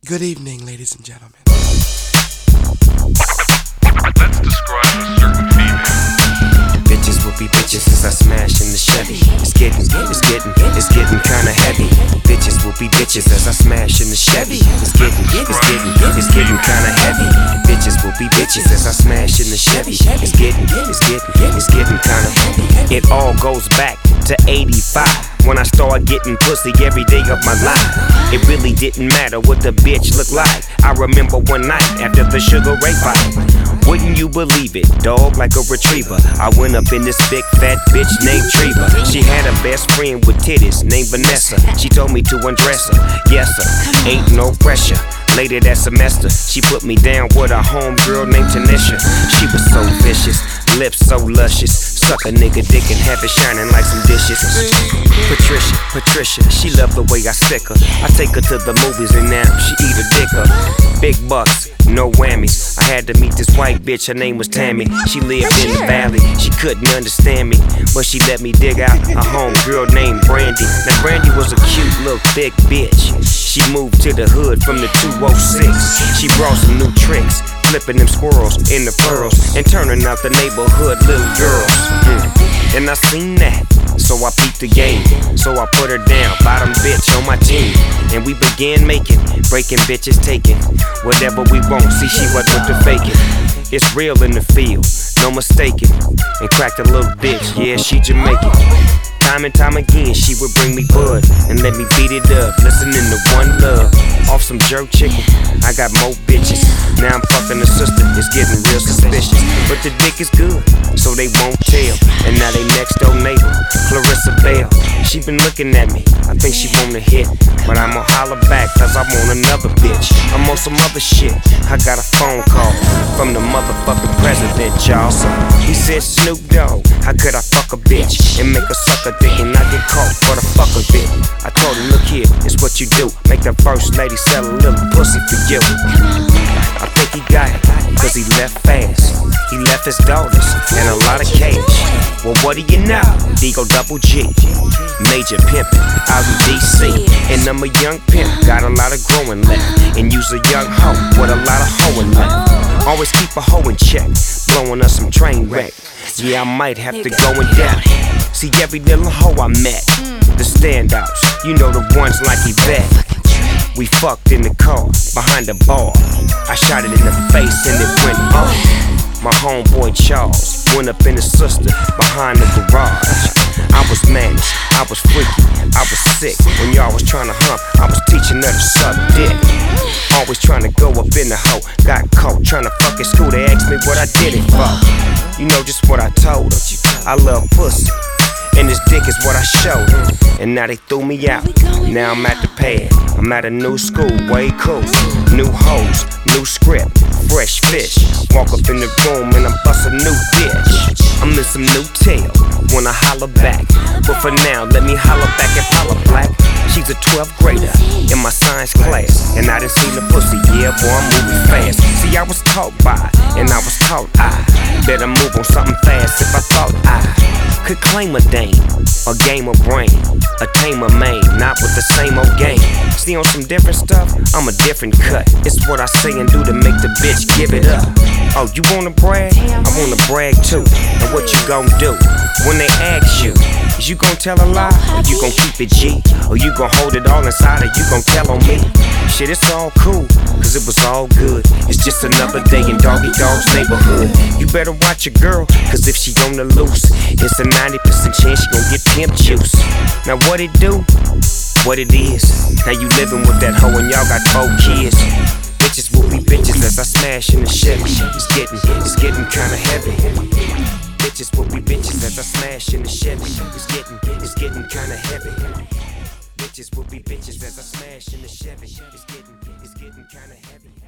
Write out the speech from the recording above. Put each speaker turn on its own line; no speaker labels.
Good evening, ladies and gentlemen.
Let's describe a certain female.
Bitches will be bitches as I smash in the Chevy. It's getting kinda heavy. Bitches will be bitches as I smash in the Chevy. It's getting kinda heavy. Bitches will be bitches as I smash in the Chevy. It's getting kinda heavy. It all goes back to 85 when I started getting pussy every day of my life. It really didn't matter what the bitch looked like. I remember one night after the Sugar Ray fight. Wouldn't you believe it, dog, like a retriever, I went up in this big fat bitch named Treva. She had a best friend with titties named Vanessa. She told me to undress her, yes sir, ain't no pressure. Later that semester, she put me down with a homegirl named Tanisha. She was so vicious, lips so luscious, suck a nigga dick and have it shining like some dishes. Patricia, she loved the way I stick her. I take her to the movies and now she eat a dick up. Big bucks, no whammies. I had to meet this white bitch, her name was Tammy. She lived in the valley, she couldn't understand me, but she let me dig out a homegirl named Brandy. Now Brandy was a cute little thick bitch. She moved to the hood from the 206. She brought some new tricks, flipping them squirrels in the furrows and turning out the neighborhood little girls. And I seen that, so I peeped the game. So I put her down, bottom bitch on my team. And we began breaking bitches, taking whatever we want. See, she wasn't with the faking. It's real in the field, no mistaking. And cracked a little bitch, yeah, she Jamaican. Time and time again, she would bring me bud and let me beat it up, listening to One Love. Off some jerk chicken, I got more bitches. Now I'm fucking the sister, it's getting real suspicious. But the dick is good, so they won't tell. And now they next door neighbor, Clarissa Bell. She been looking at me, I think she wanna hit, but I'ma holler back cause I want another bitch. I'm on some other shit, I got a phone call from the motherfucking president, y'all. So he said, Snoop Dogg, how could I fuck a bitch and make her suck a dick and I get caught for the fuck of it? I told him, look here, it's what you do, make the first lady sell a little pussy for you. I think he got it, cause he left fast. He left his daughters and a lot of cash. Well, what do you know? Digo Double G, major pimpin' out in DC. And I'm a young pimp, got a lot of growing left. And use a young hoe with a lot of hoeing left. Always keep a hoe in check, blowing us some train wreck. Yeah, I might have to go in depth. See every little hoe I met, the standouts, you know the ones like Yvette. We fucked in the car, behind the bar. I shot it in the face and it went off. My homeboy Charles went up in his sister behind the garage. I was managed, I was freaky, I was sick. When y'all was trying to hump, I was teaching her to suck dick. Always trying to go up in the hoe, got caught trying to fuck at school. They asked me what I did it for. You know just what I told her, I love pussy, and this dick is what I showed her. And now they threw me out, now I'm at the pad. I'm at a new school, way cool. New hoes, new script, fresh fish. Walk up in the room and I'm bustin' new bitch. I'm in some new tail, wanna holler back. But for now, let me holler back at Paula Black. She's a 12th grader in my science class, and I done seen the pussy, yeah boy, I'm moving fast. See, I was taught by, and I was taught I better move on something fast if I thought I could claim a dame, a game of brain, a tamer main, not with the same old game. See, on some different stuff, I'm a different cut. It's what I say and do to make the bitch give it up. Oh, you wanna brag? I wanna brag too. And what you gon' do when they ask you? Is you gon' tell a lie, or you gon' keep it G? Or you gon' hold it all inside, or you gon' tell on me? Shit, it's all cool, cause it was all good. It's just another day in Doggy Dog's neighborhood. You better watch your girl, cause if she on the loose, it's a 90% chance she gon' get pimp juice. Now what it do? What it is? Now you living with that hoe and y'all got 4 kids. Bitches will be bitches as I smash in the Chevy. It's getting kinda heavy. Bitches will be bitches as I smash in the Chevy. It's getting kinda heavy. Bitches will be bitches as I smash in the Chevy. It's getting kinda heavy.